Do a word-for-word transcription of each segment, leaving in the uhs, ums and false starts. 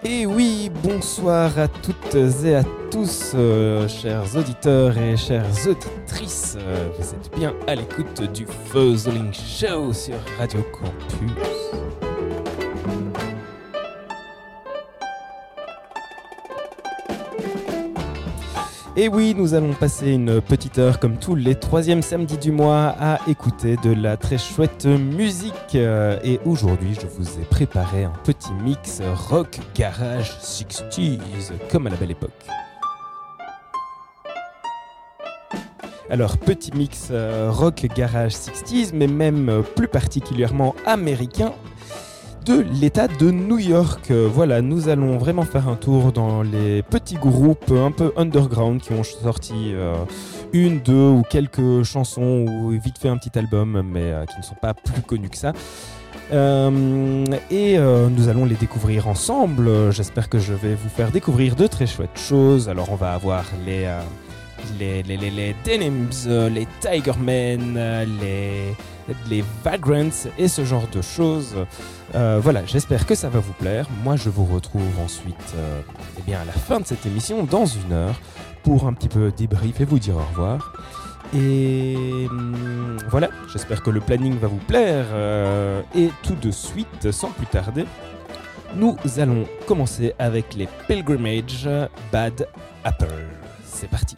Et oui, bonsoir à toutes et à tous, euh, chers auditeurs et chères auditrices. Euh, vous êtes bien à l'écoute du Fuzzling Show sur Radio Campus. Et oui, nous allons passer une petite heure comme tous les troisièmes samedis du mois à écouter de la très chouette musique. Et aujourd'hui, je vous ai préparé un petit mix rock garage sixties, comme à la belle époque. Alors, petit mix rock garage sixties, mais même plus particulièrement américain, de l'état de New York. Voilà, nous allons vraiment faire un tour dans les petits groupes un peu underground qui ont sorti euh, une, deux ou quelques chansons ou vite fait un petit album, mais euh, qui ne sont pas plus connus que ça. Euh, et euh, nous allons les découvrir ensemble. J'espère que je vais vous faire découvrir de très chouettes choses. Alors on va avoir les... Euh, Les, les, les, les Denims, les Tigermen, les, les Vagrants et ce genre de choses. Euh, voilà, j'espère que ça va vous plaire. Moi, je vous retrouve ensuite euh, eh bien, à la fin de cette émission, dans une heure, pour un petit peu débrief et vous dire au revoir. Et hum, voilà, j'espère que le planning va vous plaire. Euh, et tout de suite, sans plus tarder, nous allons commencer avec les Pilgrimage Bad Apple. C'est parti.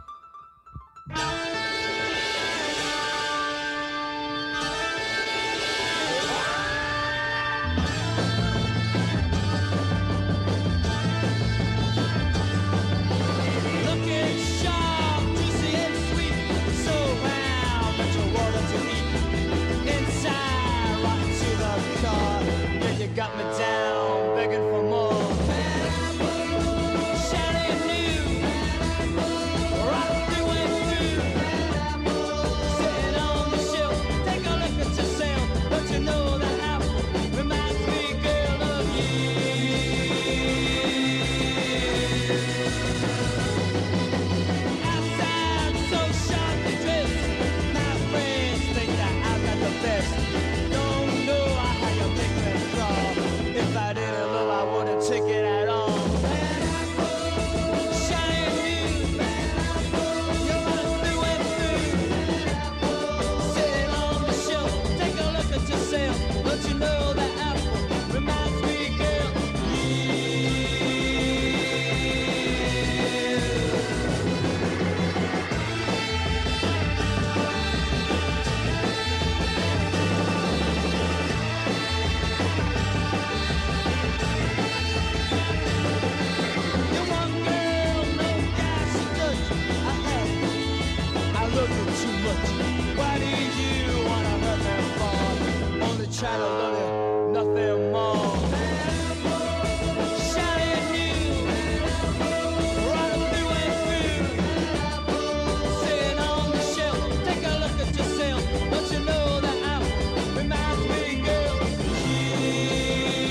Got me down, begging for more. Shiny new, right through and through. Sitting on the shelf, take a look at yourself. Don't you know that apple reminds me, girl, of you? Outside, so sharply dressed, my friends think that I've got the best. Don't know how you make me crawl. If I didn't love, I wouldn't take it at all. Shiny new, you're running through and through. Sitting on the shelf, take a look at yourself. Don't you know that apple reminds me, girl, of you? You're one girl, no guy should judge you. I have, I love you too much. Why do you wanna hurt me for? Only try to love you, nothing more. Shiny new, running through and through. Sitting on the shelf, take a look at yourself. Don't you know that apple reminds me, girl, of you?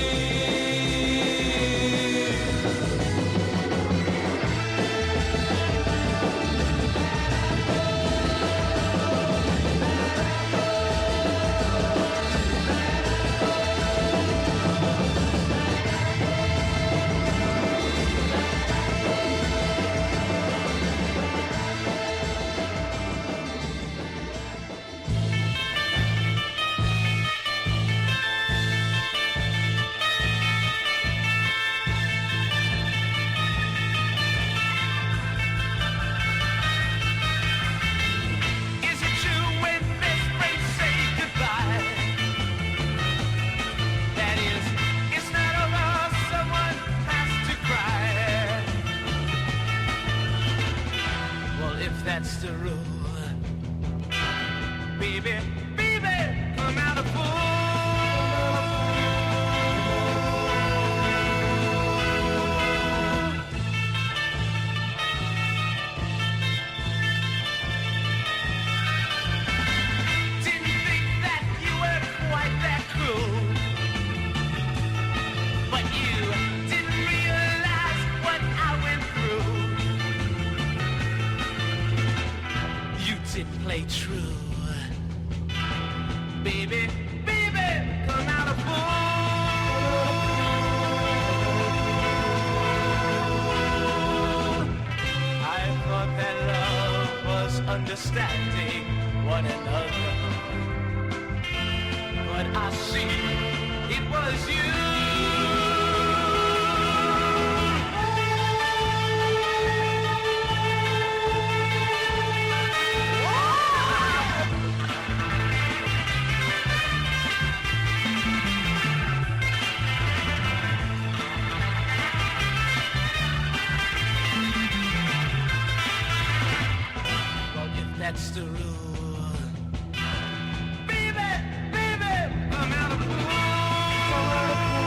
Is it true when best friends say goodbye? That is, it's not over, someone has to cry. Well, if that's the rule, baby, baby, I'm not a fool. Didn't think that you were quite that cruel, but you didn't realize what I went through. You didn't play true. understanding one another. But I see it was you. That's the rule. Baby, baby, I'm out of pool.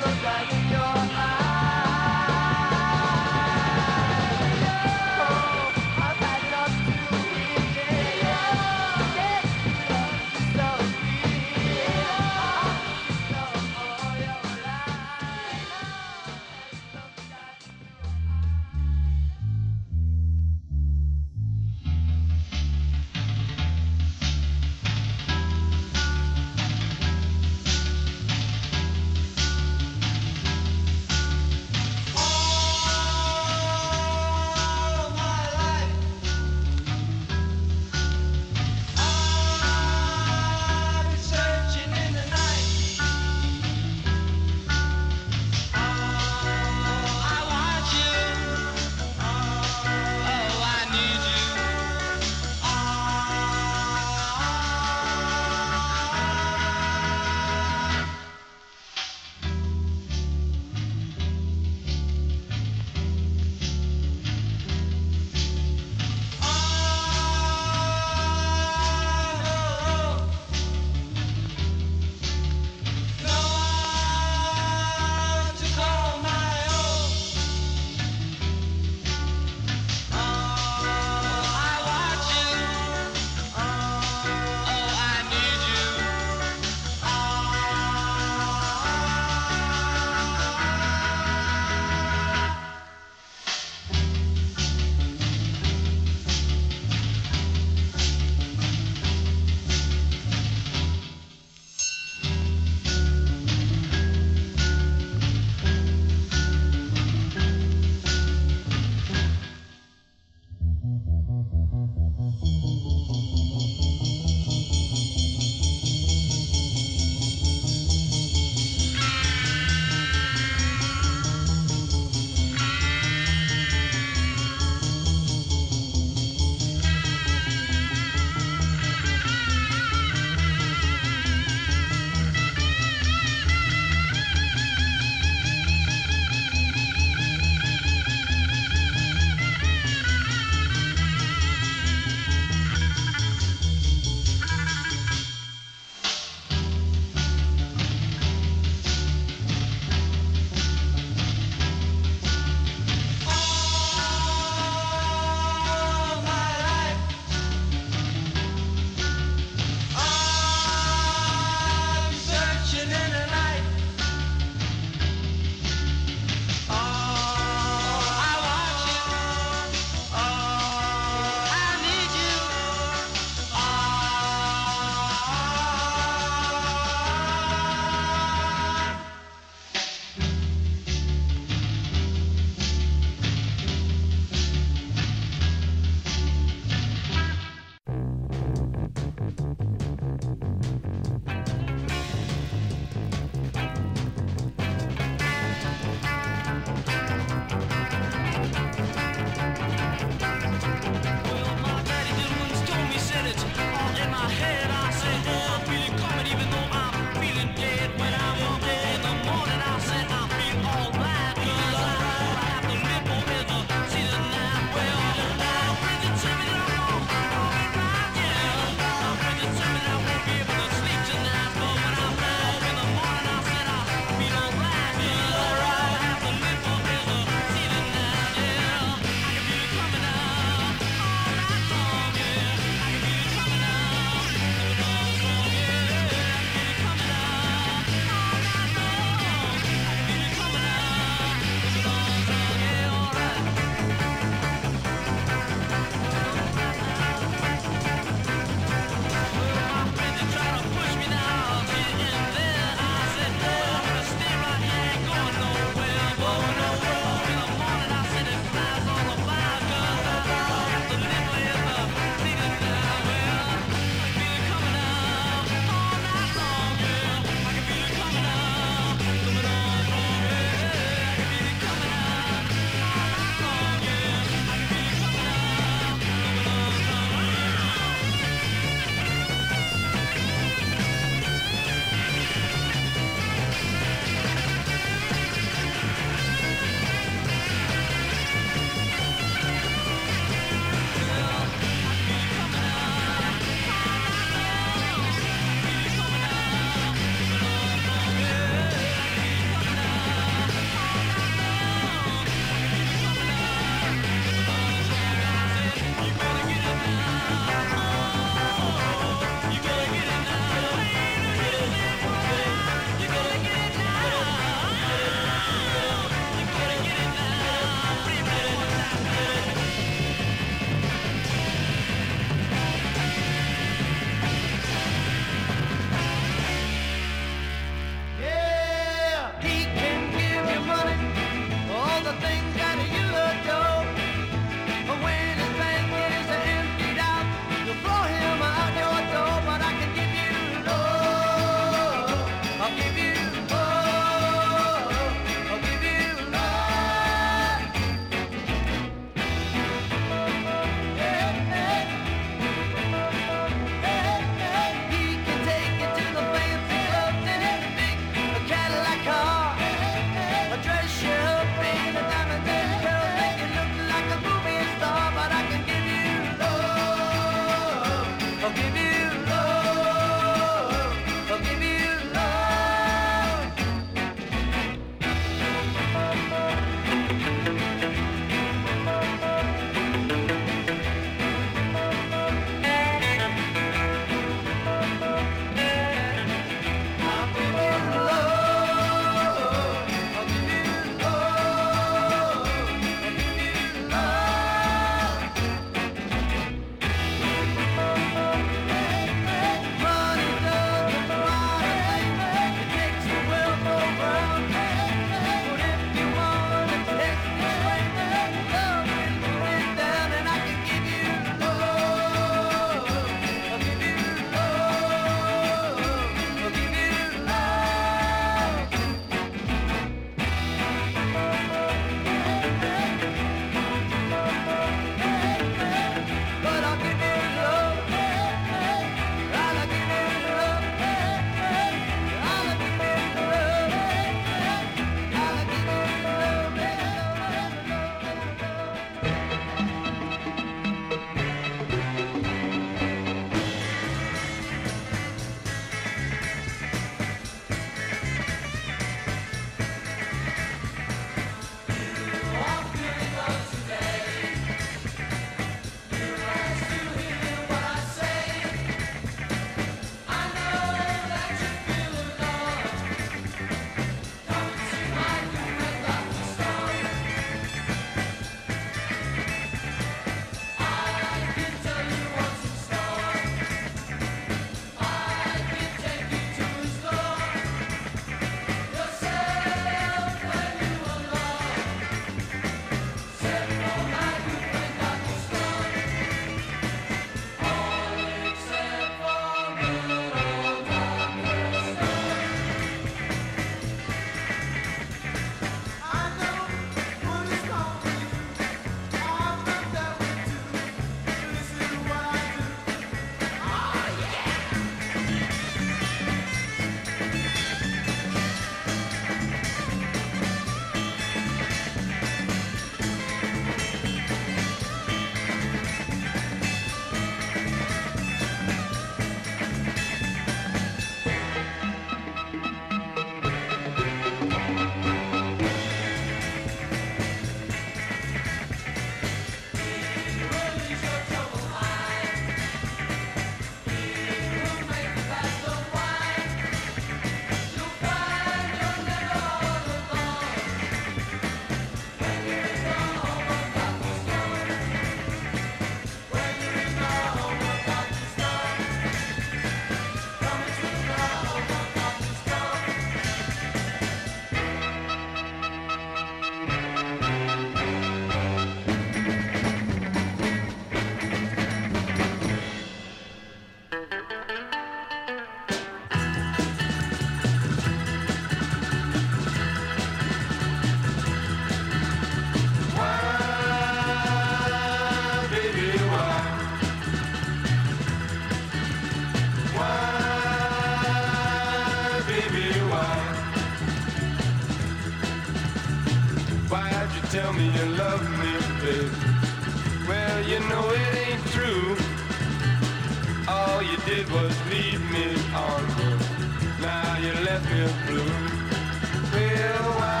me you love me, baby. Well, you know it ain't true. All you did was lead me on. Now you left me blue. Well, why,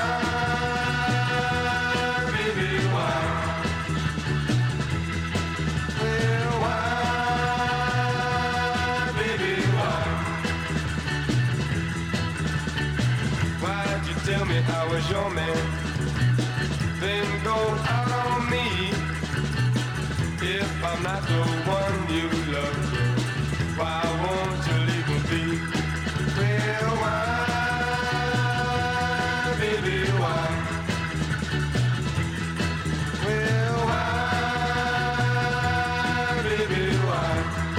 baby, why? Well, why, baby, why? Why'd you tell me I was your man? Then go out on me. If I'm not the one you love, why won't you leave me be? Well, why, baby, why? Well, why, baby, why?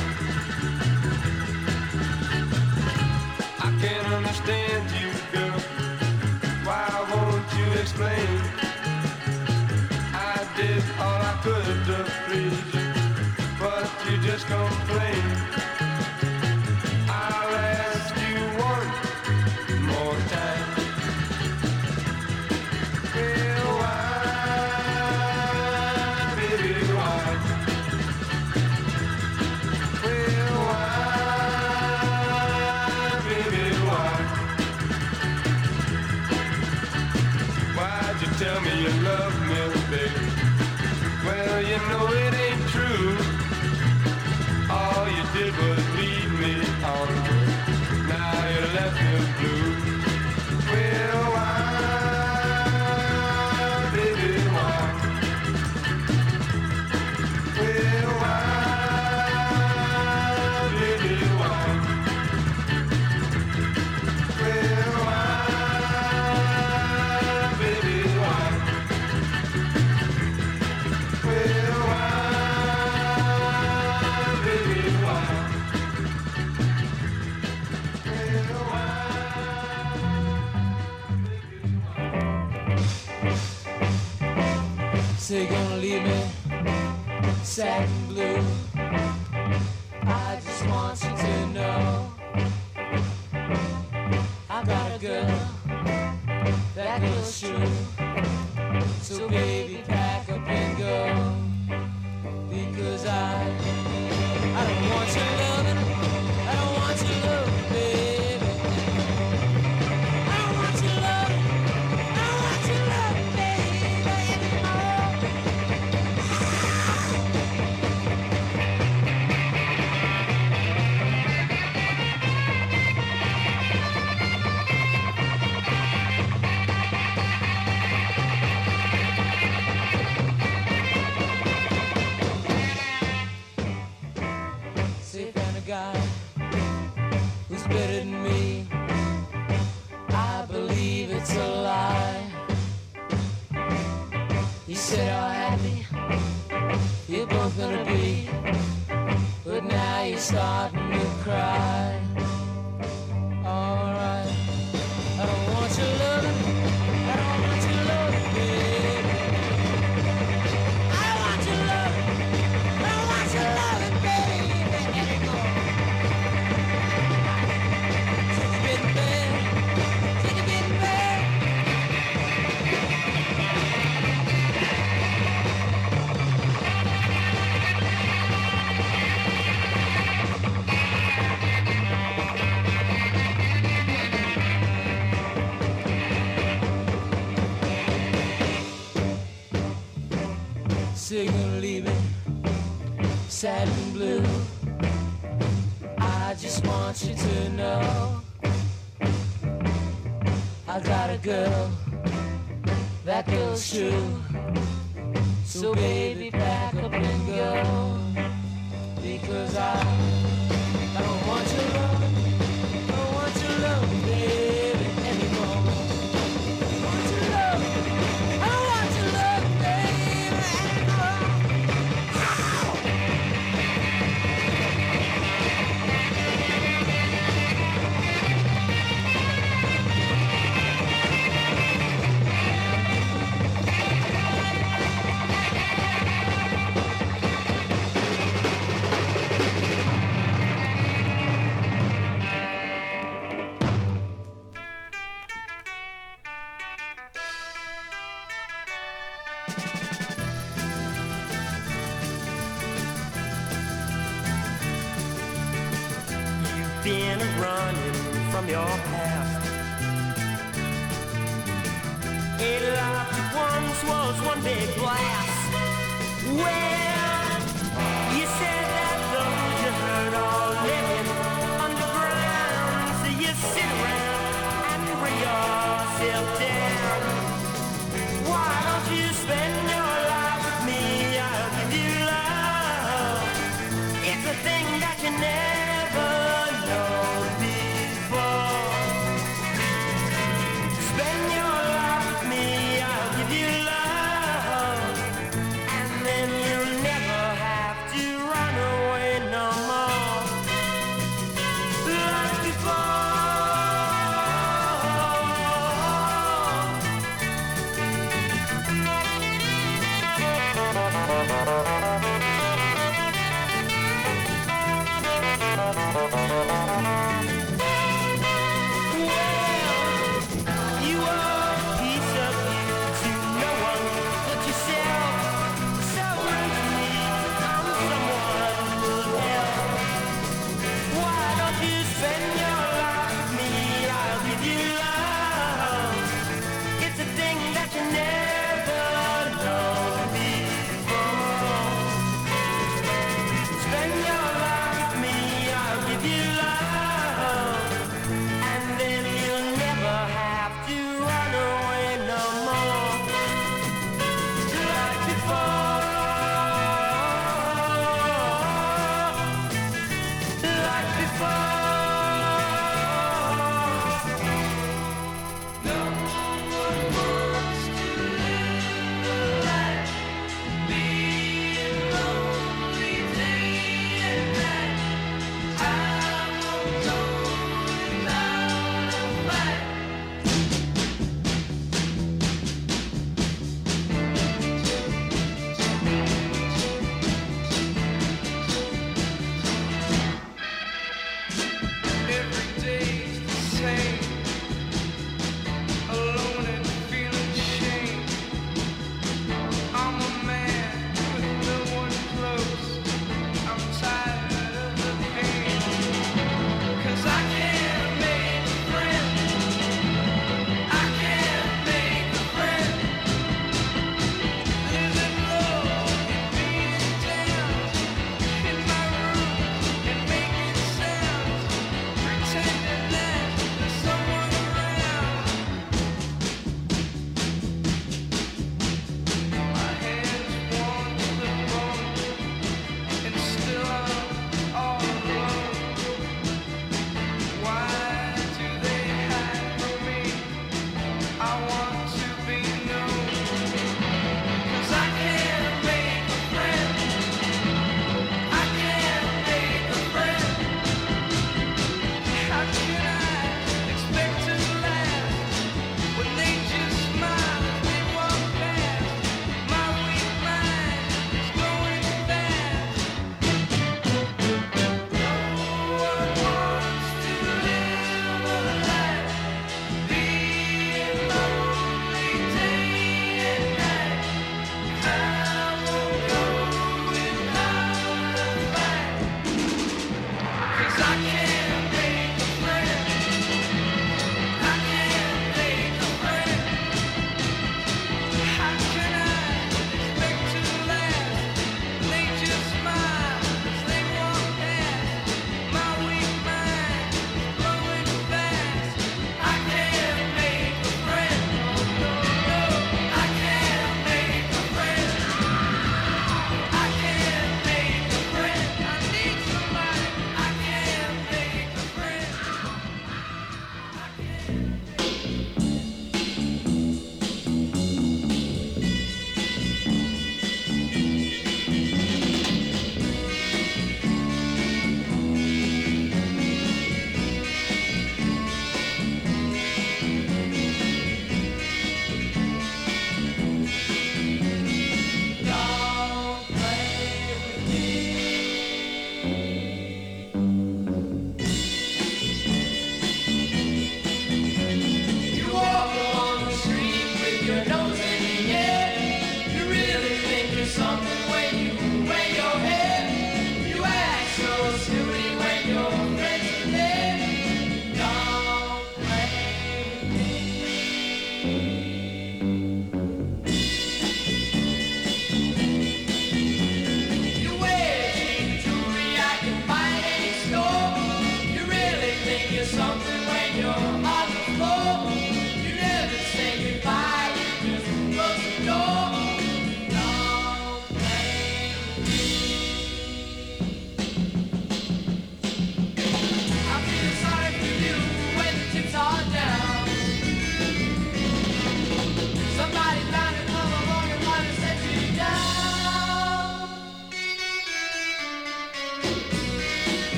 I can't understand you, girl. Why won't you explain? I did all I could to please you, but you just complain. I'll ask you one more time. Well, why, baby, why? Well, why, baby, why? Why'd you tell me you love me, baby? Well, you know it ain't true. All you did was lead me on. Now you left me blue. Well, why, baby, why? Well, why, baby, why? Well, why, baby, why? Well, why, baby, why? Well, why, baby, why? So you're gonna leave me sad and blue. I just want you to know I got a girl, that girl's true. So baby, pack up and go, because I I don't want your loving, I don't want your loving, baby. I don't want your loving, I don't want your loving, baby, anymore. Say, found a guy who's better than me. I believe it's a lie. He said how happy you're both gonna be, but now you're starting to cry. Alright, I don't want your loving, I don't want your loving, baby. I don't want your loving, I don't want your loving, baby, anymore. Till you're getting bad, till you're getting bad. So you're gonna leave me sad and blue. I just want you to know I got a girl, that girl's true. So baby, pack up and go, because I I don't want your love, I don't want your love, baby, anymore. I don't want your love, I don't want your love, baby, anymore. from your past. A life that once was one big blast. Well, you said that those you heard are living underground, so you sit around and bring yourself down. Why don't you spend your life with me? I'll give you love. It's a thing that you never know before. Spend your life with me, I'll give you love. And then you'll never have to run away no more. Like before.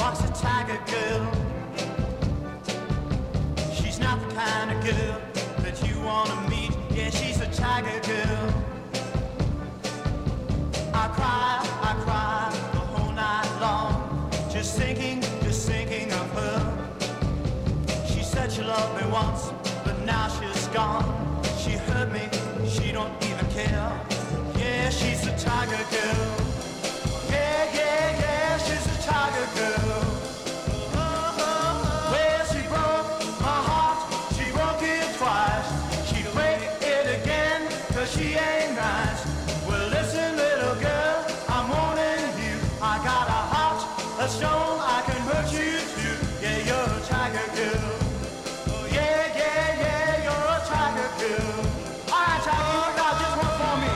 walks a tiger girl. She's not the kind of girl that you wanna meet. Yeah, she's a tiger girl. I cry, I cry the whole night long, just thinking, just thinking of her. She said she loved me once, but now she's gone. She hurt me, she don't even care. Yeah, she's a tiger girl. Yeah, yeah, yeah, she's a tiger girl. Well, she broke my heart, she broke it twice. She'd break it again, cause she ain't nice. Well, listen, little girl, I'm warning you. I got a heart, a stone, I can hurt you too. Yeah, you're a tiger girl. Yeah, yeah, yeah, you're a tiger girl. All right, tiger, you got just one for me.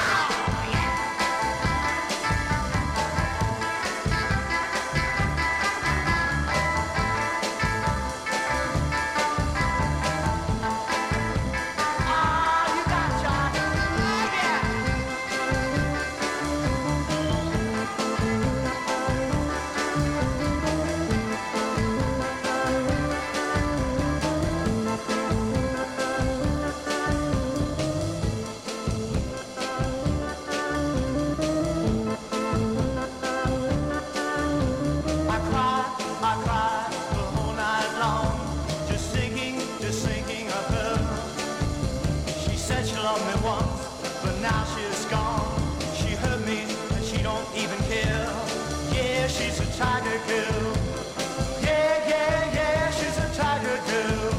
Tiger girl. Yeah, yeah, yeah, she's a tiger girl.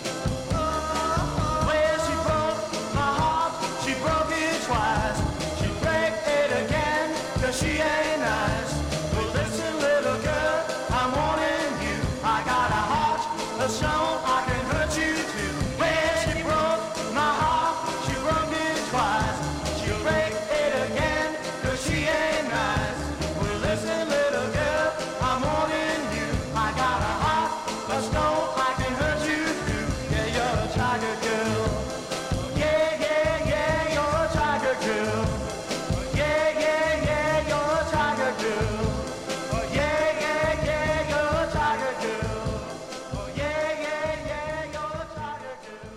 Well, she broke my heart, she broke it twice. She break it again, cause she ain't nice. Well, listen, little girl, I'm warning you. I got a heart, a stone, I can hurt you too. Well, she broke my heart, she broke it twice. She'll break it again, cause she ain't nice. Well, listen, little girl, I'm warning you. I got a heart, a stone, I can hurt you too. Yeah, you're a tiger girl. Yeah, yeah, yeah, you're a tiger girl. Yeah, yeah, yeah, you're a tiger girl. Yeah, yeah, yeah, you're a tiger girl. Yeah, yeah, yeah, you're a tiger girl.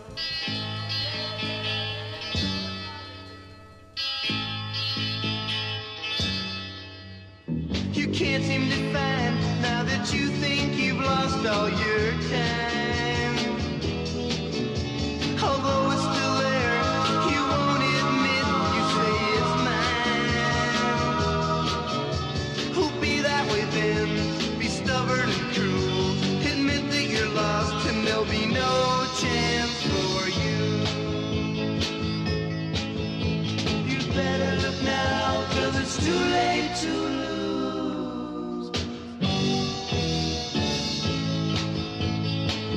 You can't seem to find now that you think you've lost all your time. Although it's still there, you won't admit, you say it's mine. Who'll be that way then? Be stubborn and cruel. Admit that you're lost and there'll be no chance for you. You better look now, cause it's too late to lose.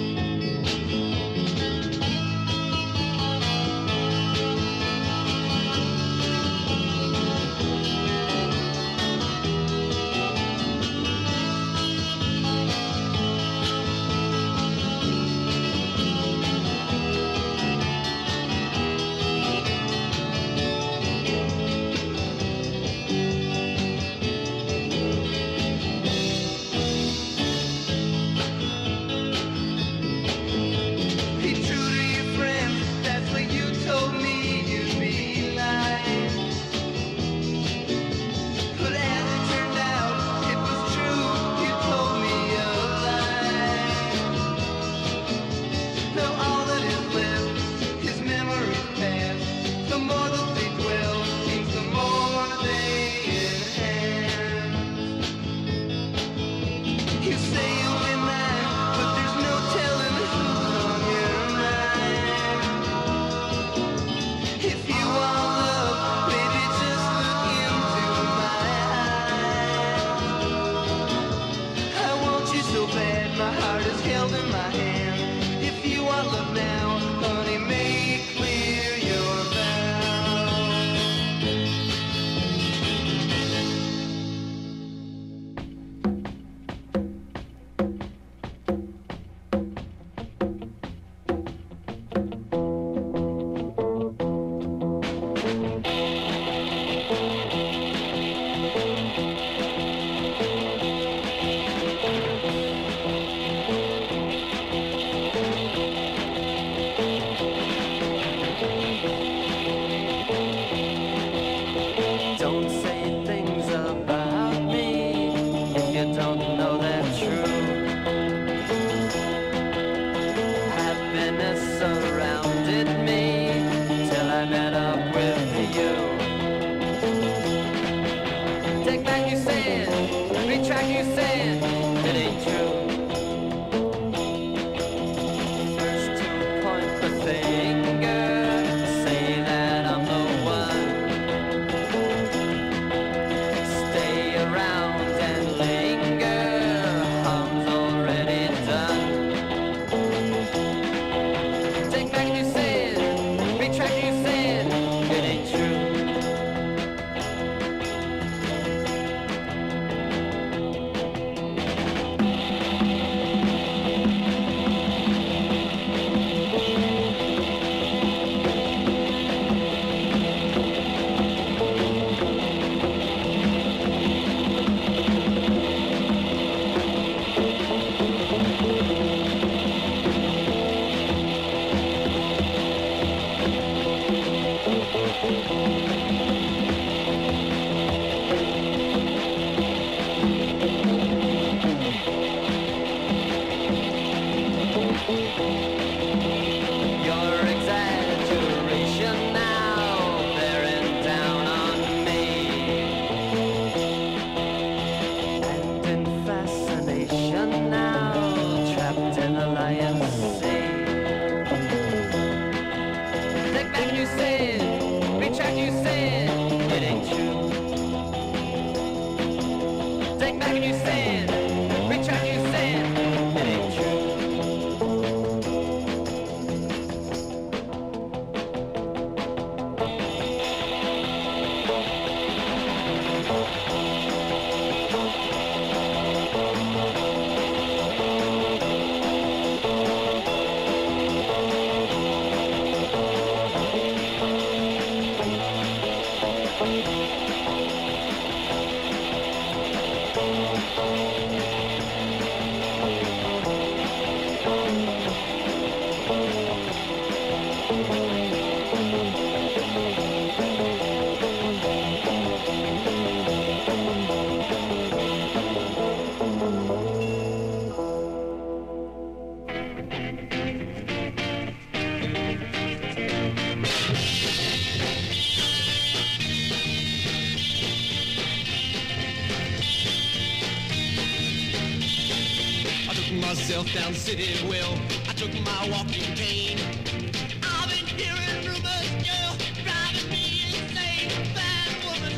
walked myself down City Well. I took my walking cane. I've been hearing rumors, girl, driving me insane. Bad woman,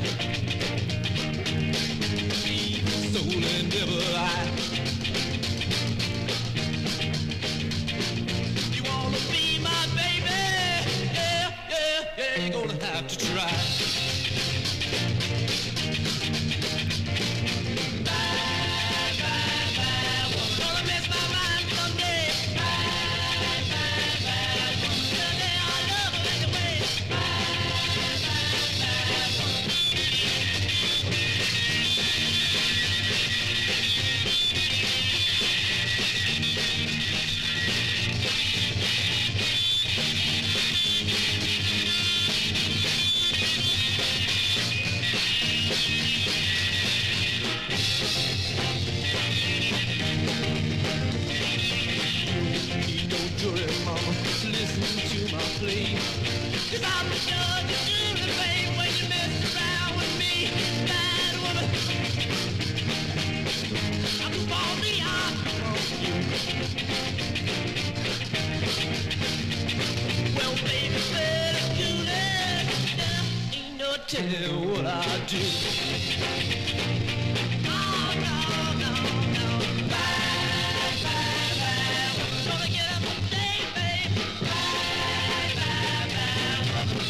be soul and devil eye. You wanna be my baby? Yeah, yeah, yeah, you're gonna have to try. Cause I'm the judge of jury, babe, when you mess around with me, bad woman. I'm for the art of you. Well, baby, better do that. There ain't no telling what I do. Oh, no, no, no. Bad, bad, bad woman. Gonna get up and stay, babe. Bad, bad, bad woman.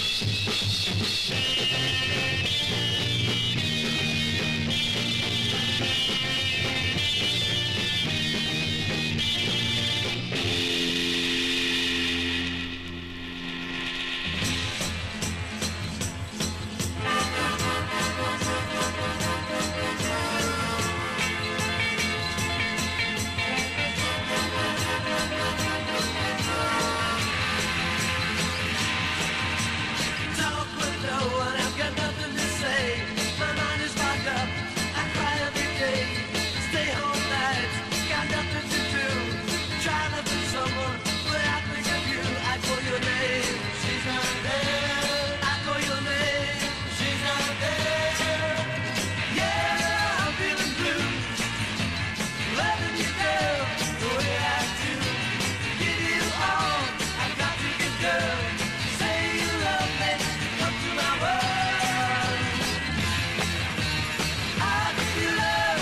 Talk with no one, I've got nothing to say. My mind is locked up, I cry every day. Stay home nights, got nothing to do. Try to be someone, but I think of you. I call your name, she's not there. I call your name, she's not there. Yeah, I'm feeling blue. Loving you, girl, the way I do. Give you all, I've got to give, girl. Say you love me, come to my world. I'll give you love.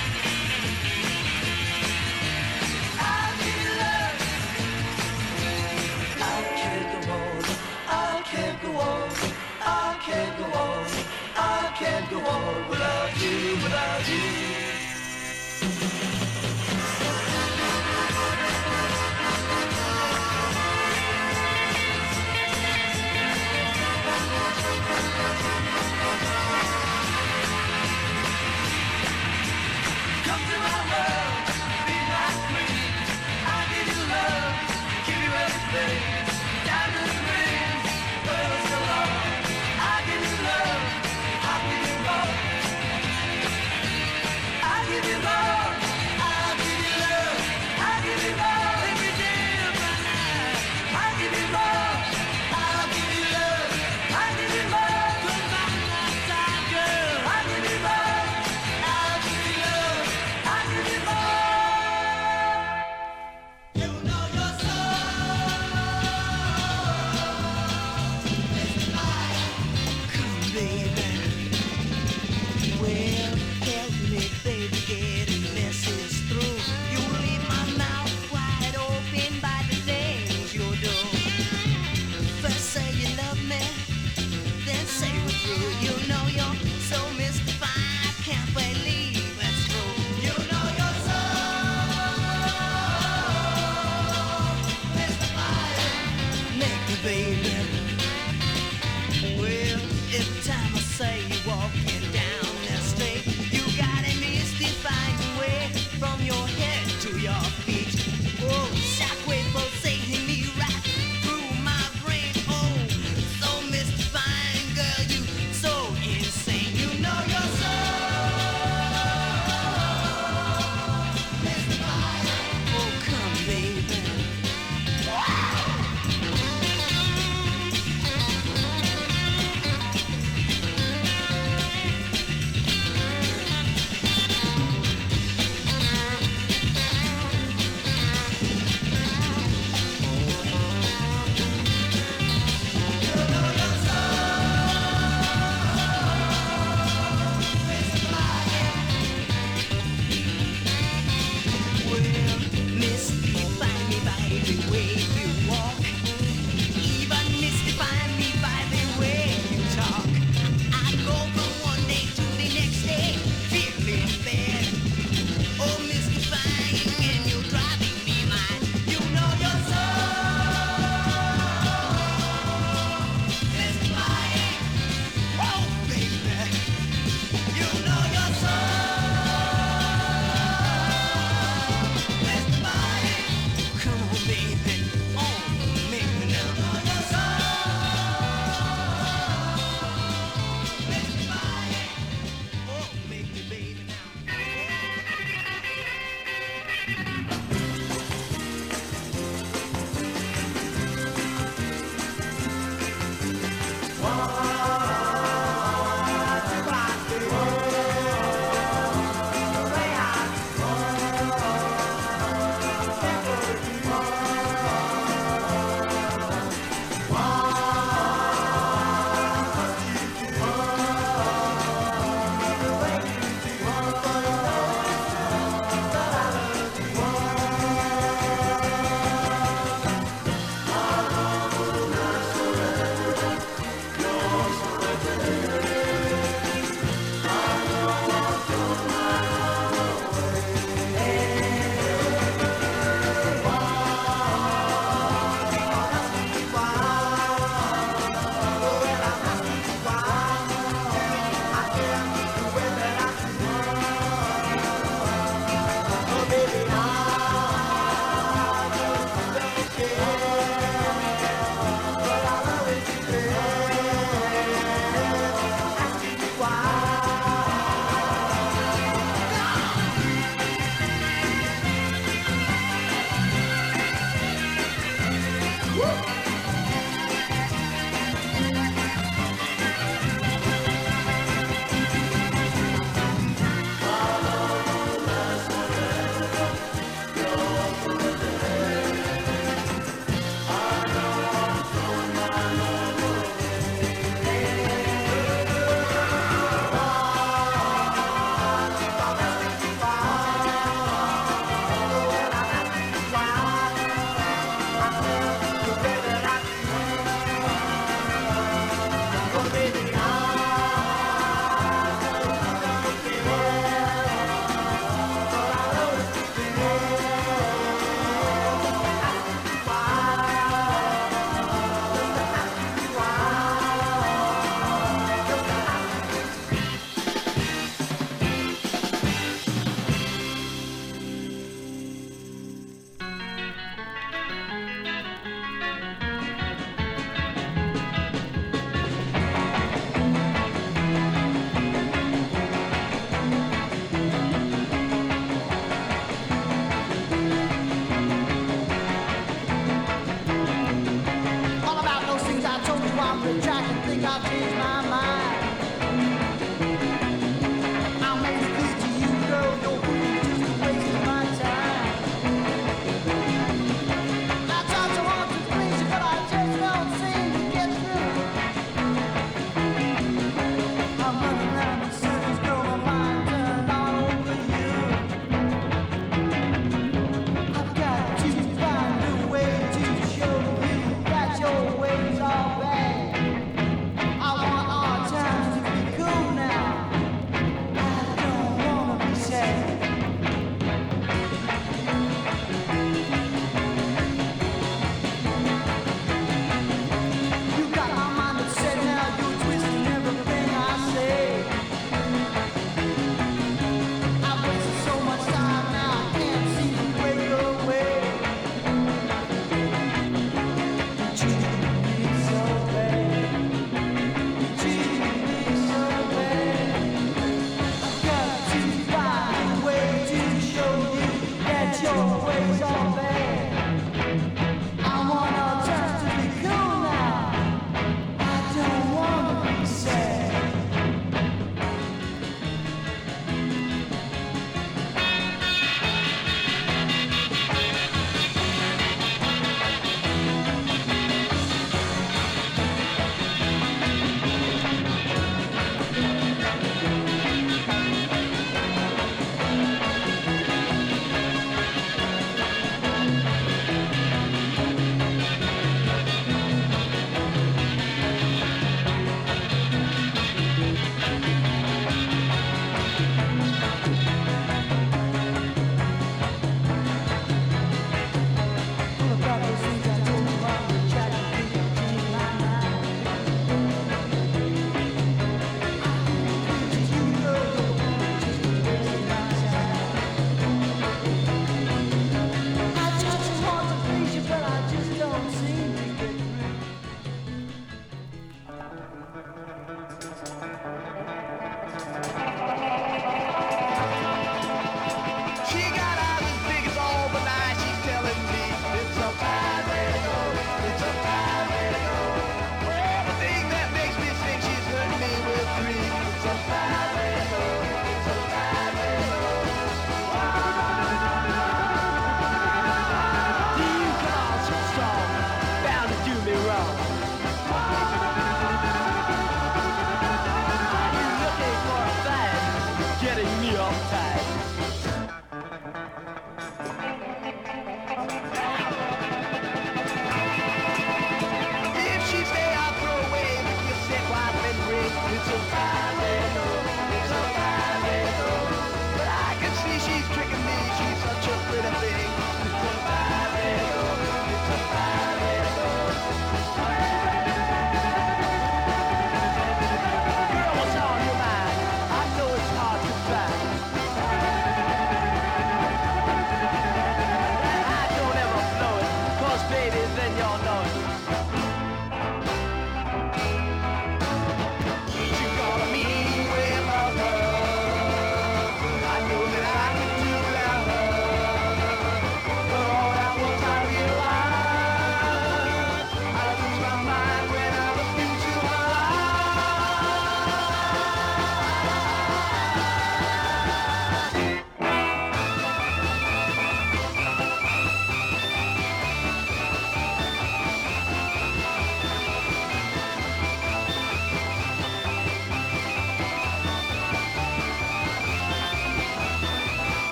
I'll give you love. I can't go on. I can't go on. I can't go on. I can't go on without you, without you. Come to my world, be my queen. I'll give you love, give you everything. Diamond rings, pearls galore. I'll give you love, I'll give you more. I'll give you more, I'll give you love, I'll give you more every day of my life. I'll give you more, I'll give you love, I'll give you more. Goodbye, my side girl. I'll give you more, I'll give you love, I'll give you more. I've changed my mind. I'll make it clear to you, girl, your words just a waste of my time. I tried so hard to please you, but I just don't seem to get through. I'm running around in circles, girl, my mind turned all over you. I've got to find a way to show you that your ways are bad. I want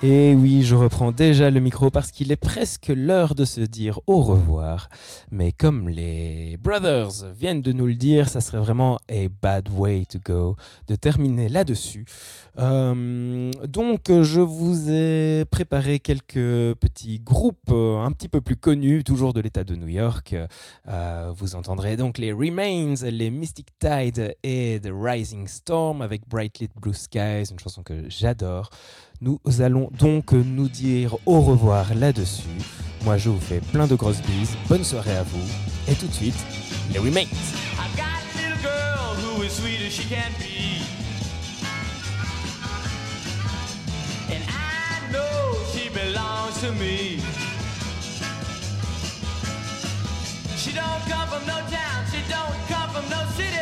Et oui, je reprends déjà le micro parce qu'il est presque l'heure de se dire au revoir. Mais comme les Brothers viennent de nous le dire, ça serait vraiment a bad way to go de terminer là-dessus. Euh, donc, je vous ai préparé quelques petits groupes euh, un petit peu plus connus, toujours de l'État de New York. Euh, vous entendrez donc les Remains, les Mystic Tide et The Rising Storm avec Bright Lit Blue Skies, une chanson que j'adore. Nous allons donc nous dire au revoir là-dessus. Moi, je vous fais plein de grosses bises. Bonne soirée à vous. Et tout de suite, les Remains. I've got a little girl who is sweet as she can be. And I know she belongs to me. She don't come from no town, she don't come from no city.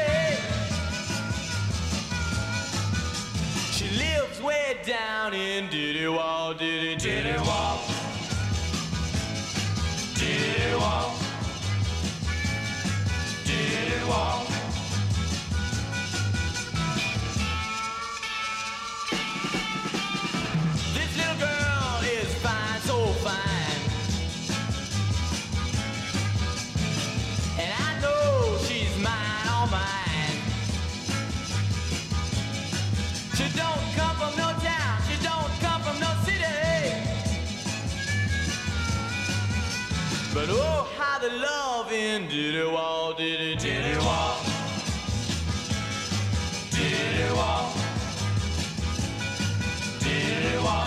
She lives way down in Diddy-Wall, Diddy, Diddy-Wall. Diddy-Wall. Diddy-Wall. This little girl is fine, so fine. And I know she's mine, all mine. She don't come from no town, she don't come from no city. But oh, how the love in Diddy-Wall, Diddy, Diddy-Wall. Diddy-Wall. Diddy-Wall.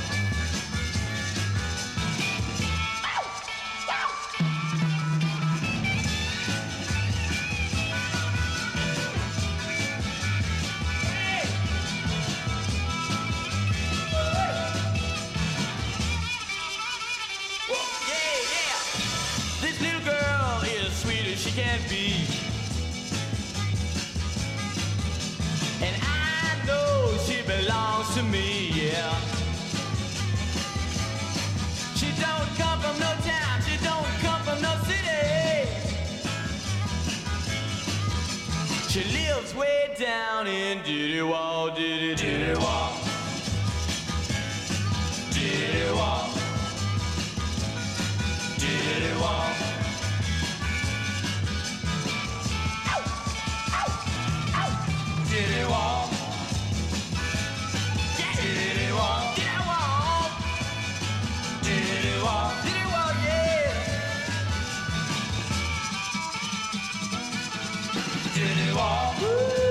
Can be. And I know she belongs to me, yeah. She don't come from no town, she don't come from no city. She lives way down in Diddy-Wall, Diddy, Diddy-Wall. Diddy-Wall. Diddy-Wall. Diddy-Wall. Diddy-Wall. Diddy-Wall. Diddy-Wall. Diddy-Wall, yeah. Diddy-Wall.